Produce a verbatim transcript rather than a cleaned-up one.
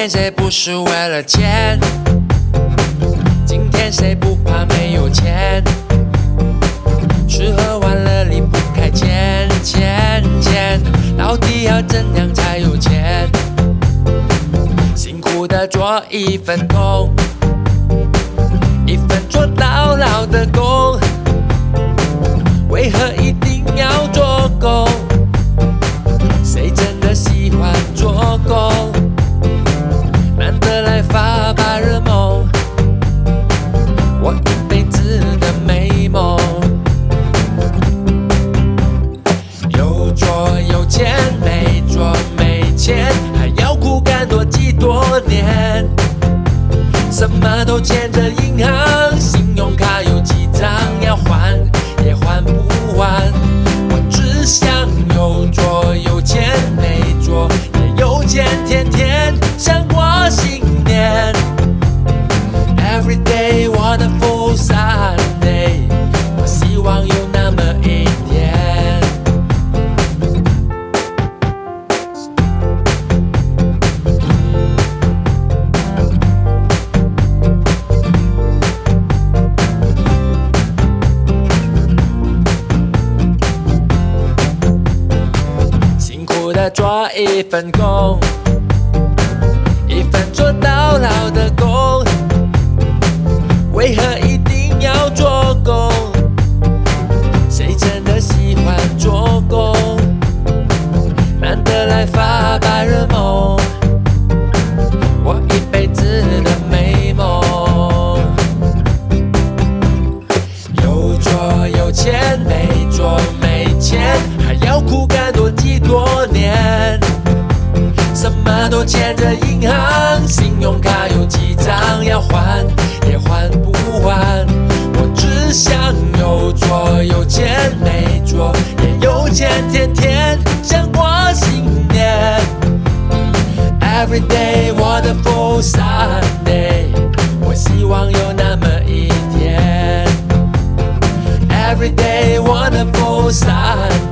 天谁不是为了钱？今天谁不怕没有钱？吃喝玩乐离不开钱钱钱，到底要怎样才有钱？辛苦的做一份工，一份做到老的工，为何一定要做工？谁真的喜欢做工？难得来发白日梦，我一辈子的美梦。有做有钱，没做没钱，还要苦干多几多年。什么都欠着银行，信用卡有几张要还也还不完。我只想有做有钱，没做也有钱，天天想过新年。Every day wonderful Sunday， 我希望有那么一天。辛苦的做一份工，一份做到老的工，为何一定要做工？谁真的喜欢做工？难得来发白日梦，我一辈子的美梦。有做有钱，没做没钱，还要苦干多几多年。什么都欠着银行，信用卡有几张要还也还不完。我只想有做有钱，没做也有钱，天天想过新年。Every day wonderful Sunday， 我希望有那么一天。Every day wonderful Sunday。